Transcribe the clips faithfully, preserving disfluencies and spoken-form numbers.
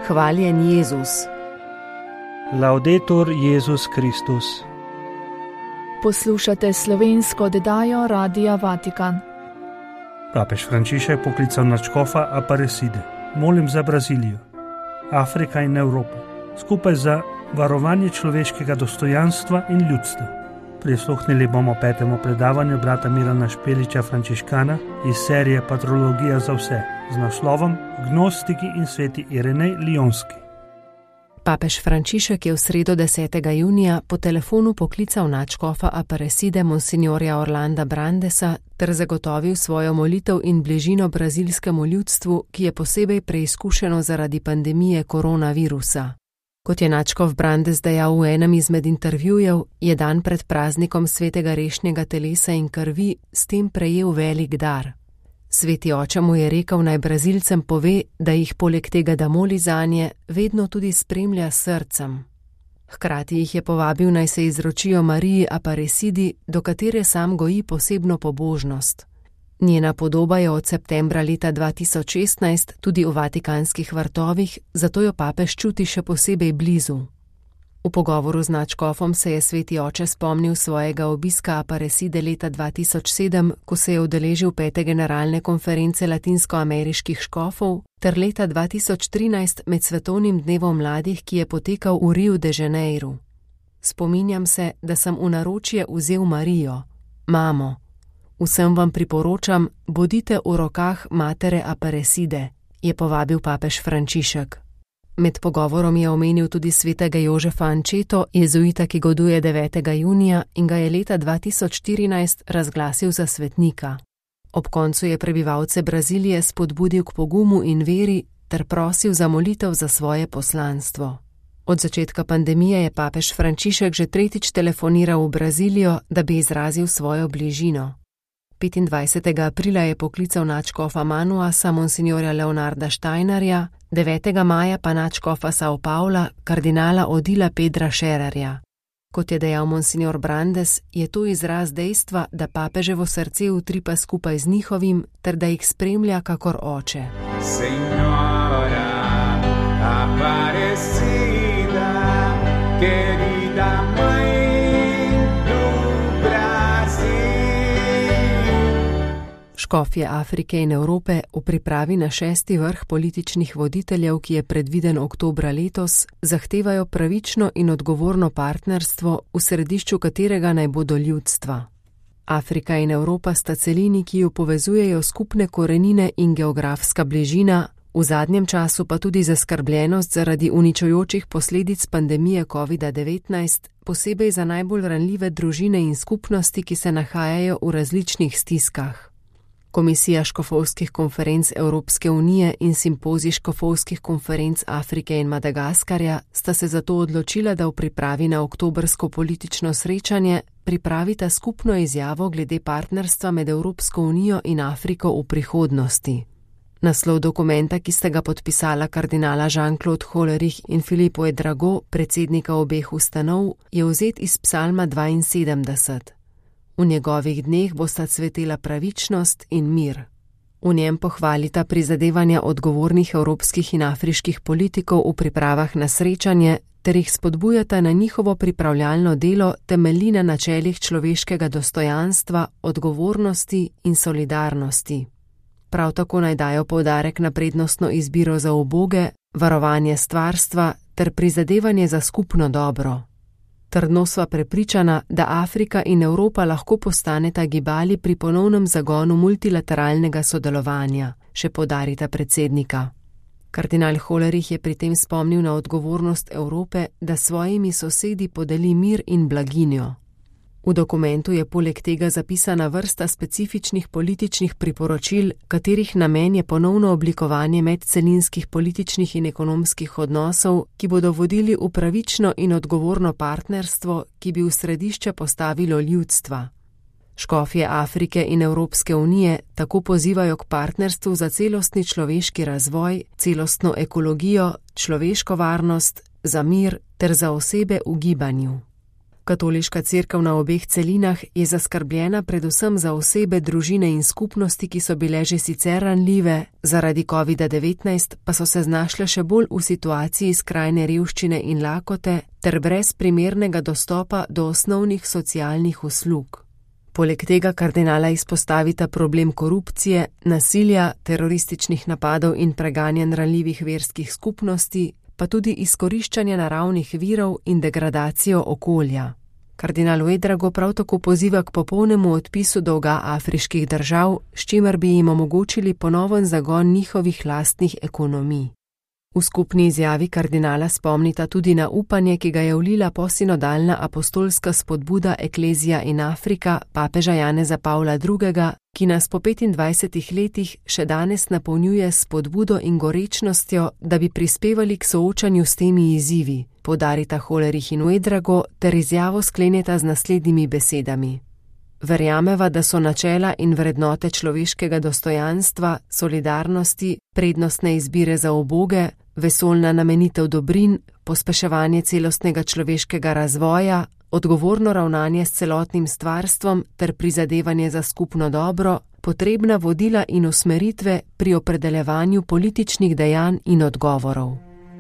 Hvaljen Jezus. Laudetur Jezus Kristus. Poslušate slovensko oddajo Radia Vatikan. Papež Frančišek poklical nadškofa Aparecide. Molim za Brazilijo, Afrika in Evropo, skupaj za varovanje človeškega dostojanstva in ljudstva. Prisluhnili bomo petemu predavanju brata Milana Špeliča Frančiškana iz serije Patrologija za vse z naslovom Gnostiki in sveti Irenej Lionski. Papež Frančišek je v sredo desetega junija po telefonu poklical nadškofa Aparecide monsignorja Orlanda Brandesa ter zagotovil svojo molitev in bližino brazilskemu ljudstvu, ki je posebej preizkušeno zaradi pandemije koronavirusa. Kot je nadškof Brandes dejal v enem izmed intervjujev, je dan pred praznikom svetega rešnjega telesa in krvi s tem prejel velik dar. Sveti oče mu je rekel, naj Brazilcem pove, da jih poleg tega, da moli zanje, vedno tudi spremlja s srcem. Hkrati jih je povabil, naj se izročijo Mariji Aparecidi, do katere sam goji posebno pobožnost. Njena podoba je od septembra leta dva tisoč šestnajst tudi v vatikanskih vrtovih, zato jo papež čuti še posebej blizu. V pogovoru z nadškofom se je sveti oče spomnil svojega obiska Aparecide leta dva tisoč sedem, ko se je udeležil pete generalne konference latinskoameriških škofov, ter leta dva tisoč trinajst med svetovnim dnevom mladih, ki je potekal v Riu de Janeiru. Spominjam se, da sem v naročje vzel Marijo, mamo. Vsem vam priporočam, bodite v rokah matere Aparecide, je povabil papež Frančišek. Med pogovorom je omenil tudi svetega Jožefa Ančeto, jezuita, ki goduje devetega junija in ga je leta dva tisoč štirinajst razglasil za svetnika. Ob koncu je prebivalce Brazilije spodbudil k pogumu in veri ter prosil za molitev za svoje poslanstvo. Od začetka pandemije je papež Frančišek že tretjič telefoniral v Brazilijo, da bi izrazil svojo bližino. petindvajsetega aprila je poklical nadškofa Manuasa monsignorja Leonarda Steinerja, devetega maja pa nadškofa Sao Paula, kardinala Odila Pedra Schererja. Kot je dejal monsignor Brandes, je to izraz dejstva, da papeževo srce utripa skupaj z njihovim, ter da jih spremlja kakor oče. Senora Aparecida, querida mãe. Škofje Afrike in Evrope v pripravi na šesti vrh političnih voditeljev, ki je predviden oktobra letos, zahtevajo pravično in odgovorno partnerstvo, v središču katerega naj bodo ljudstva. Afrika in Evropa sta celini, ki jo povezujejo skupne korenine in geografska bližina, v zadnjem času pa tudi zaskrbljenost zaradi uničujočih posledic pandemije kovida devetnajst, posebej za najbolj ranljive družine in skupnosti, ki se nahajajo v različnih stiskah. Komisija škofovskih konferenc Evropske unije in simpozij škofovskih konferenc Afrike in Madagaskarja sta se zato odločila, da v pripravi na oktobrsko politično srečanje pripravita skupno izjavo glede partnerstva med Evropsko unijo in Afriko v prihodnosti. Naslov dokumenta, ki sta ga podpisala kardinala Jean-Claude Hollerich in Philippe Ouedraogo, predsednika obeh ustanov, je vzet iz psalma dvainsedemdeset. V njegovih dneh bosta cvetela pravičnost in mir. V njem pohvalita prizadevanja odgovornih evropskih in afriških politikov v pripravah na srečanje, ter jih spodbujata na njihovo pripravljalno delo temelji na načelih človeškega dostojanstva, odgovornosti in solidarnosti. Prav tako naj dajo poudarek na prednostno izbiro za uboge, varovanje stvarstva ter prizadevanje za skupno dobro. Trdno sva prepričana, da Afrika in Evropa lahko postaneta gibali pri ponovnem zagonu multilateralnega sodelovanja, še poudarita predsednika. Kardinal Hollerich je pri tem spomnil na odgovornost Evrope, da svojimi sosedi podeli mir in blaginjo. V dokumentu je poleg tega zapisana vrsta specifičnih političnih priporočil, katerih namen je ponovno oblikovanje medcelinskih političnih in ekonomskih odnosov, ki bodo vodili v pravično in odgovorno partnerstvo, ki bi v središče postavilo ljudstva. Škofje Afrike in Evropske unije tako pozivajo k partnerstvu za celostni človeški razvoj, celostno ekologijo, človeško varnost, za mir ter za osebe v gibanju. Katoliška cerkev na obeh celinah je zaskrbljena predvsem za osebe, družine in skupnosti, ki so bile že sicer ranljive, zaradi covida devetnajst pa so se znašle še bolj v situaciji skrajne revščine in lakote ter brez primernega dostopa do osnovnih socialnih uslug. Poleg tega kardinala izpostavita problem korupcije, nasilja, terorističnih napadov in preganjanj ranljivih verskih skupnosti, pa tudi izkoriščanje naravnih virov in degradacijo okolja. Kardinal Ouedraogo prav tako poziva k popolnemu odpisu dolga afriških držav, s čimer bi jim omogočili ponoven zagon njihovih lastnih ekonomij. V skupni izjavi kardinala spomnita tudi na upanje, ki ga je vlila posinodalna apostolska spodbuda Eklezija in Afrika papeža Janeza Pavla drugega, ki nas po petindvajsetih letih še danes napolnjuje s spodbudo in gorečnostjo, da bi prispevali k soočanju s temi izzivi, poudarita Hollerich in Ouedraogo ter izjavo skleneta z naslednjimi besedami. Verjameva, da so načela in vrednote človeškega dostojanstva, solidarnosti, prednostne izbire za uboge, vesoljna namenitev dobrin, pospeševanje celostnega človeškega razvoja, odgovorno ravnanje s celotnim stvarstvom ter prizadevanje za skupno dobro, potrebna vodila in usmeritve pri opredeljevanju političnih dejanj in odgovorov.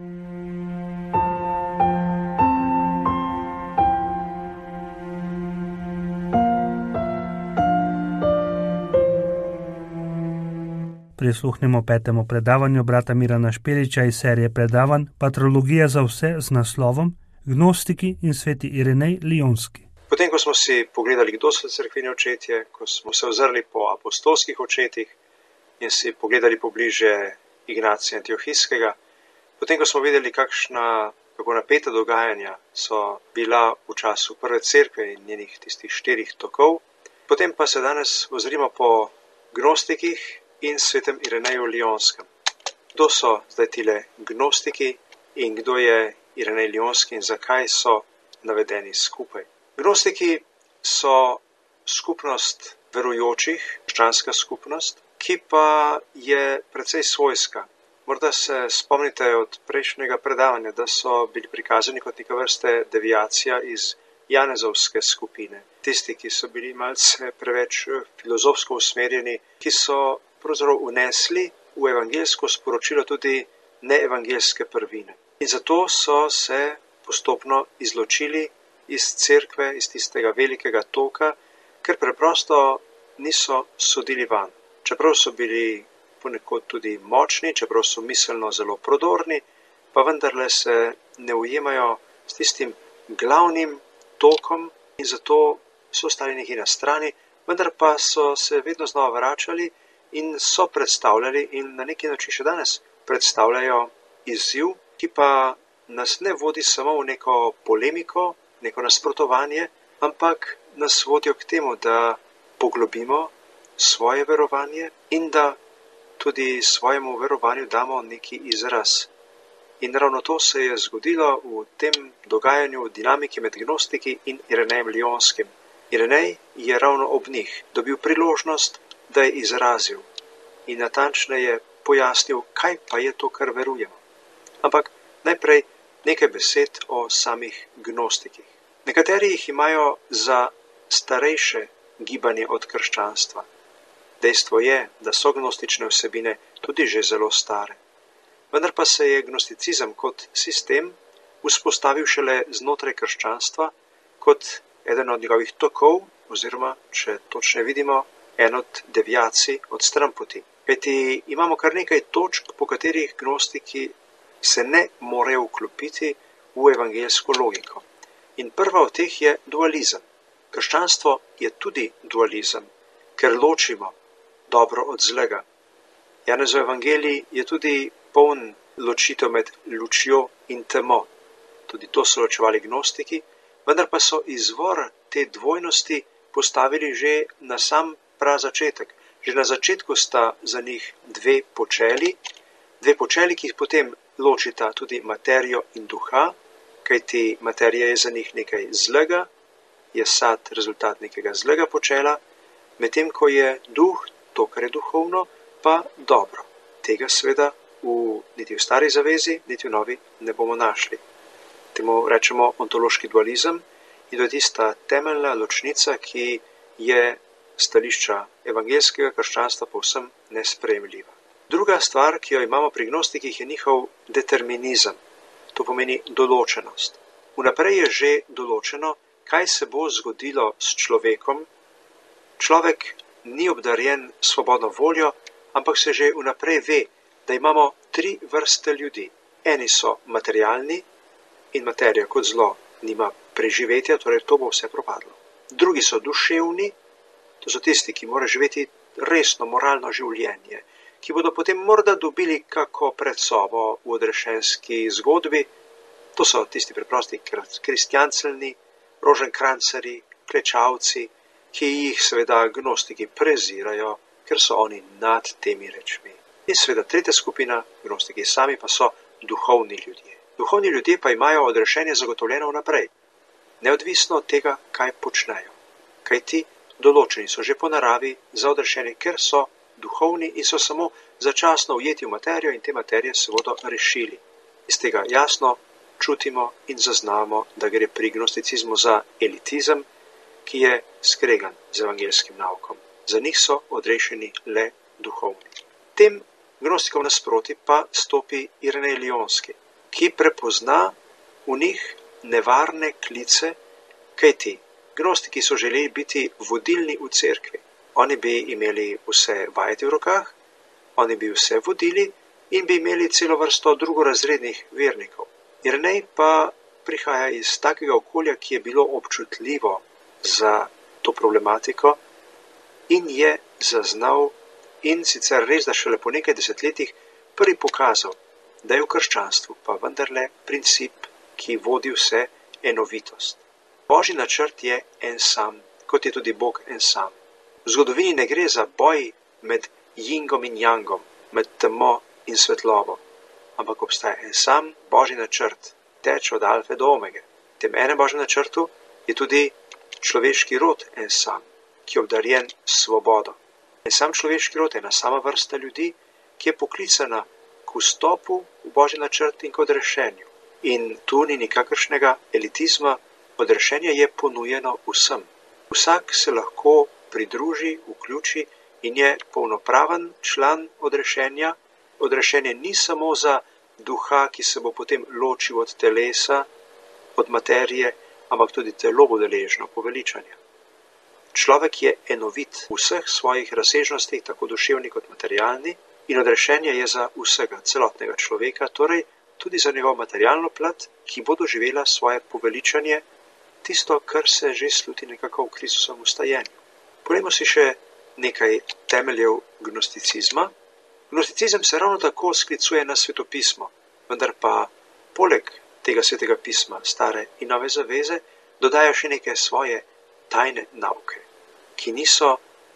Prisluhnimo petemu predavanju brata Mirana Špeliča iz serije predavanj Patrologija za vse z naslovom Gnostiki in sveti Irenej Lionski. Potem, ko smo si pogledali, kdo so cerkveni očetje, ko smo se ozrli po apostolskih očetih in si pogledali pobliže Ignacija Antiohijskega, potem, ko smo videli, kakšna, kako napeta dogajanja so bila v času prve cerkve in njenih tistih štirih tokov, potem pa se danes ozrimo po gnostikih in svetem Ireneju Lionskem. Kdo so zdaj tile gnostiki in kdo je Irenej Lionski in zakaj so navedeni skupaj? Gnostiki so skupnost verujočih, krščanska skupnost, ki pa je precej svojska. Morda se spomnite od prejšnjega predavanja, da so bili prikazani kot neka vrste deviacija iz Janezovske skupine. Tisti, ki so bili malce preveč filozofsko usmerjeni, ki so pravzaprav unesli v evangeljsko sporočilo tudi neevangeljske prvine. In zato so se postopno izločili iz cerkve, iz tistega velikega toka, ker preprosto niso sodili van. Čeprav so bili ponekod tudi močni, čeprav so miselno zelo prodorni, pa vendarle se ne ujemajo s tistim glavnim tokom in zato so ostali nekje na strani, vendar pa so se vedno znova vračali in so predstavljali in na neki način še danes predstavljajo izziv, ki pa nas ne vodi samo v neko polemiko, neko nasprotovanje, ampak nas vodijo k temu, da poglobimo svoje verovanje in da tudi svojemu verovanju damo neki izraz. In ravno to se je zgodilo v tem dogajanju, v dinamiki med gnostiki in Irenejem Lionskim. Irenej je ravno ob njih dobil priložnost, da je izrazil in natančneje pojasnil, kaj pa je to, kar verujemo. Ampak najprej nekaj besed o samih gnostikih. Nekateri jih imajo za starejše gibanje od krščanstva. Dejstvo je, da so gnostične vsebine tudi že zelo stare. Vendar pa se je gnosticizem kot sistem vzpostavil šele znotraj krščanstva kot eden od njegovih tokov, oziroma, če točno vidimo, en od deviacij od stranpoti. Kajti imamo kar nekaj točk, po katerih gnostiki se ne morejo vklopiti v evangeljsko logiko. In prva od teh je dualizem. Krščanstvo je tudi dualizem, ker ločimo dobro od zlega. Janezov evangelij je tudi poln ločitev med lučjo in temo. Tudi to so ločevali gnostiki, vendar pa so izvor te dvojnosti postavili že na sam prav začetek. Že na začetku sta za njih dve počeli, dve počeli, ki jih potem ločita tudi materijo in duha, kajti materija je za njih nekaj zlega, je sad rezultat nekega zlega počela, medtem ko je duh, to, kar je duhovno, pa dobro. Tega seveda v, niti v stari zavezi, niti v novi ne bomo našli. Temu rečemo ontološki dualizem In to je tista temeljna ločnica, ki je stališča evangeljskega krščanstva povsem nesprejemljiva. Druga stvar, ki jo imamo pri gnostikih, je njihov determinizem. To pomeni določenost. Vnaprej je že določeno, kaj se bo zgodilo s človekom. Človek ni obdarjen svobodno voljo, ampak se že vnaprej ve, da imamo tri vrste ljudi. Eni so materialni in materija kot zlo nima preživetja, torej to bo vse propadlo. Drugi so duševni, to so tisti, ki morajo živeti resno moralno življenje, ki bodo potem morda dobili kako predsobo v odrešenski zgodbi. To so tisti preprosti kristjancelni, roženkrancarji, klečavci, ki jih seveda gnostiki prezirajo, ker so oni nad temi rečmi. In seveda tretja skupina, gnostiki sami pa so duhovni ljudje. Duhovni ljudje pa imajo odrešenje zagotovljeno vnaprej, neodvisno od tega, kaj počnejo. Kaj ti določeni so že po naravi za odrešenje, ker so duhovni in so samo začasno ujeti v materijo in te materije se bodo rešili. Iz tega jasno čutimo in zaznamo, da gre pri gnosticizmu za elitizem, ki je skregan z evangeljskim naukom. Za njih so odrešeni le duhovni. Tem gnostikom nasproti pa stopi Irenej Lionski, ki prepozna v njih nevarne klice, kajti gnostiki so želeli biti vodilni v cerkvi. Oni bi imeli vse vajeti v rokah, oni bi vse vodili in bi imeli celo vrsto drugorazrednih vernikov. Irenej pa prihaja iz takega okolja, ki je bilo občutljivo za to problematiko in je zaznal in sicer res, da šele po nekaj desetletjih prvi pokazal, da je v krščanstvu pa vendarle princip, ki vodi vse, enovitost. Božji načrt je en sam, kot je tudi Bog en sam. V zgodovini ne gre za boj med jingom in jangom, med temo in svetlobo, ampak obstaja en sam Božji načrt, teče od alfe do omege. V tem enem Božjem načrtu je tudi človeški rod en sam, ki je obdarjen s svobodo. En sam človeški rod, ena sama vrsta ljudi, ki je poklicana k vstopu v Božji načrt in k odrešenju. In tu ni nikakršnega elitizma, odrešenje je ponujeno vsem. Vsak se lahko pridruži, vključi in je polnopraven član odrešenja. Odrešenje ni samo za duha, ki se bo potem ločil od telesa, od materije, ampak tudi telo bo deležno poveličanja. Človek je enovit v vseh svojih razsežnostih, tako duševni kot materialni, in odrešenje je za vsega celotnega človeka, torej tudi za njegov materialno plat, ki bo doživela svoje poveličanje, tisto, kar se že sluti nekako v Kristusovem vstajenju. Poglejmo si še nekaj temeljev gnosticizma. Gnosticizem se ravno tako sklicuje na svetopismo, vendar pa poleg tega svetega pisma, stare in nove zaveze, dodaja še neke svoje tajne nauke, ki niso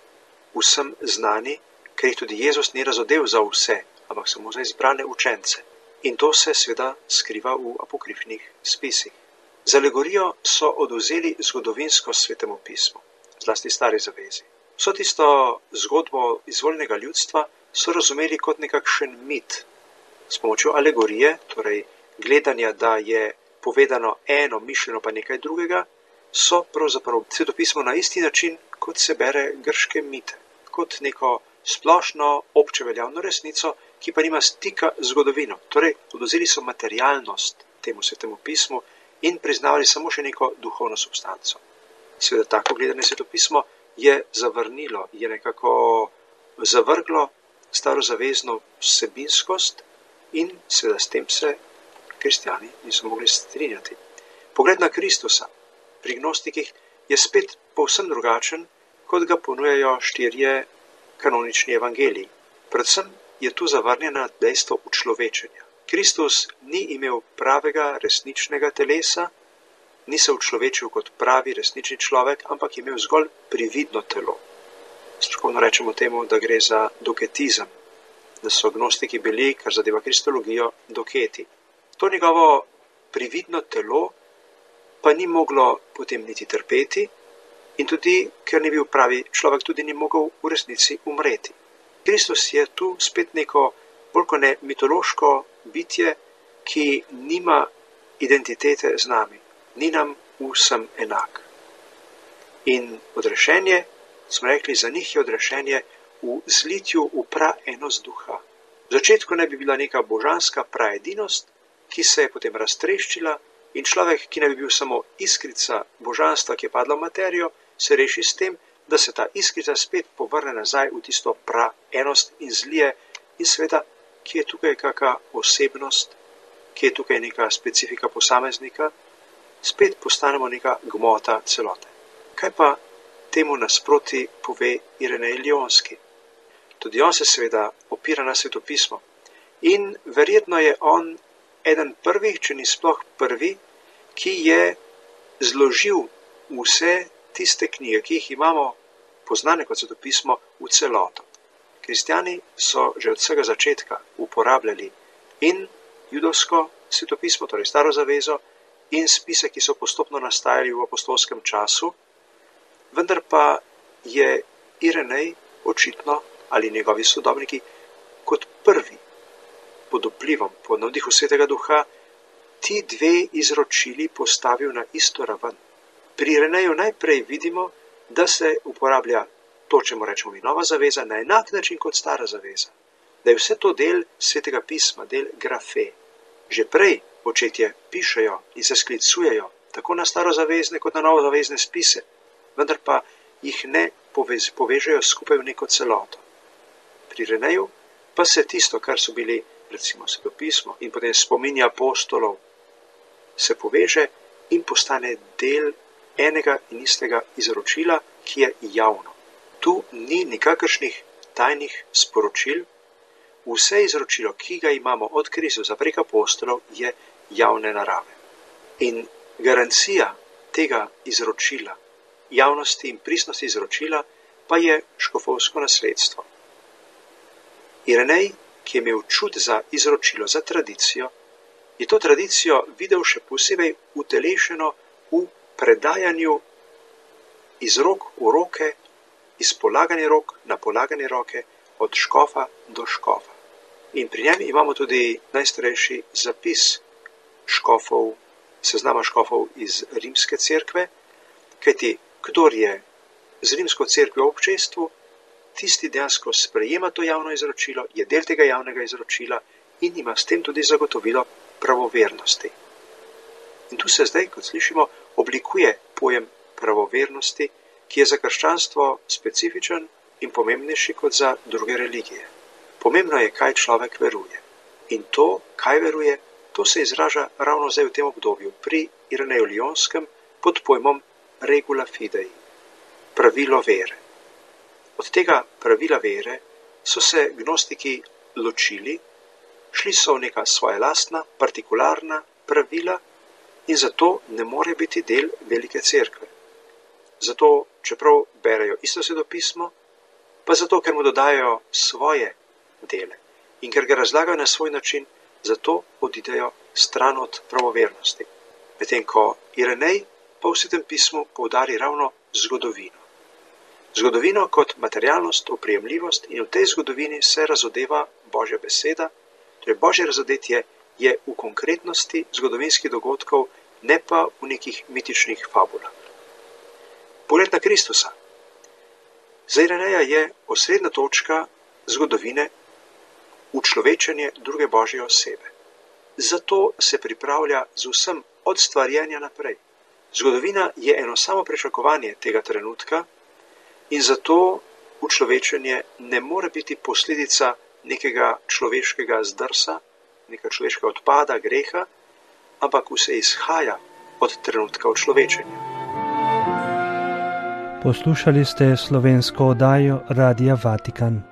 vsem znani, ker jih tudi Jezus ni razodel za vse, ampak samo za izbrane učence. In to se seveda skriva v apokrifnih spisih. Z alegorijo so odvzeli zgodovinsko svetemu pismu, zlasti stari zavezi. Vso tisto zgodbo izvoljenega ljudstva so razumeli kot nekakšen mit. S pomočjo alegorije, torej gledanja, da je povedano eno, mišljeno pa nekaj drugega, so pravzaprav svetopismo na isti način, kot se bere grške mite, kot neko splošno obče veljavno resnico, ki pa nima stika z zgodovino. Torej, odvzeli so materialnost temu svetemu pismu in priznavali samo še neko duhovno substanco. Seveda tako gledanje svetopismo je zavrnilo, je nekako zavrglo starozavezno vsebinskost in seveda s tem se kristjani niso mogli strinjati. Pogled na Kristusa pri gnostikih je spet povsem drugačen, kot ga ponujajo štirje kanonični evangeliji. Predvsem je tu zavrnjeno dejstvo učlovečenja. Kristus ni imel pravega, resničnega telesa, ni se učlovečil kot pravi, resnični človek, ampak je imel zgolj prividno telo. Strokovno rečemo temu, da gre za doketizem, da so gnostiki bili, kar zadeva kristologijo, doketi. To njegovo prividno telo pa ni moglo potem niti trpeti in tudi, ker ni bil pravi človek, tudi ni mogel v resnici umreti. Kristus je tu spet neko bolj kot ne mitološko bitje, ki nima identitete z nami, ni nam vsem enak. In odrešenje, smo rekli, za njih je odrešenje v zlitju v praenost duha. V začetku ne bi bila neka božanska praedinost, ki se je potem raztreščila in človek, ki ne bi bil samo iskrica božanstva, ki je padla v materijo, se reši s tem, da se ta iskrica spet povrne nazaj v tisto praenost in zlije in seveda, ki je tukaj kakšna osebnost, ki je tukaj neka specifika posameznika, spet postanemo neka gmota celote. Kaj pa temu nasproti pove Irenej Lionski? Tudi on se seveda opira na svetopismo in verjetno je on eden prvih, če ni sploh prvi, ki je zložil vse tiste knjige, ki jih imamo poznane kot svetopismo, v celoto. Kristjani so že od vsega začetka uporabljali in judovsko svetopismo, torej staro zavezo, in spise, ki so postopno nastajali v apostolskem času, vendar pa je Irenej očitno ali njegovi sodobniki kot prvi pod vplivom, pod navdihu Svetega Duha, ti dve izročili postavil na isto raven. Pri Ireneju najprej vidimo, da se uporablja to, čemu rečemo mi nova zaveza, na enak način kot stara zaveza. Da je vse to del Svetega pisma, del grafe. Že prej očetje pišejo in se sklicujejo tako na starozavezne kot na novozavezne spise, vendar pa jih ne povez, povežejo skupaj v neko celoto. Pri Ireneju pa se tisto, kar so bili recimo svetopismo in potem spominja apostolov, se poveže in postane del enega in istega izročila, ki je javno. Tu ni nikakršnih tajnih sporočil, vse izročilo, ki ga imamo od Kristusa prek apostolov, je javne narave. In garancija tega izročila, javnosti in pristnosti izročila, pa je škofovsko nasledstvo. Irenej, ki je imel čut za izročilo, za tradicijo, je to tradicijo videl še posebej utelešeno v predajanju iz rok v roke, iz polagane rok na polagane roke, od škofa do škofa. In pri njem imamo tudi najstarejši zapis škofov, seznama škofov iz rimske cerkve, kajti kdor je z rimsko cerkvijo v občestvu, tisti dejansko sprejema to javno izročilo, je del tega javnega izročila in ima s tem tudi zagotovilo pravovernosti. In tu se zdaj, kot slišimo, oblikuje pojem pravovernosti, ki je za krščanstvo specifičen in pomembnejši kot za druge religije. Pomembno je, kaj človek veruje. In to, kaj veruje, to se izraža ravno zdaj v tem obdobju pri Ireneju Lionskem pod pojmom regula fidei, pravilo vere. Od tega pravila vere so se gnostiki ločili, šli so v neka svoja lastna, partikularna pravila in zato ne more biti del velike cerkve. Zato, čeprav berejo isto svetopismo, pa zato, ker mu dodajajo svoje dele in ker ga razlagajo na svoj način, zato odidejo stran od pravovernosti. Medtem ko Irenej pa v Svetem pismu poudari ravno zgodovino. Zgodovino kot materialnost, oprijemljivost in v tej zgodovini se razodeva Božja beseda, torej Božje razodetje je v konkretnosti zgodovinskih dogodkov, ne pa v nekih mitičnih fabulah. Pogled na Kristusa. Za Ireneja je osrednja točka zgodovine učlovečenje druge Božje osebe. Zato se pripravlja z vsem od stvarjenja naprej. Zgodovina je eno samo pričakovanje tega trenutka in zato učlovečenje ne more biti posledica nekega človeškega zdrsa, nekega človeškega odpada, greha, ampak vse izhaja od trenutka učlovečenja. Poslušali ste slovensko oddajo Radia Vatikan.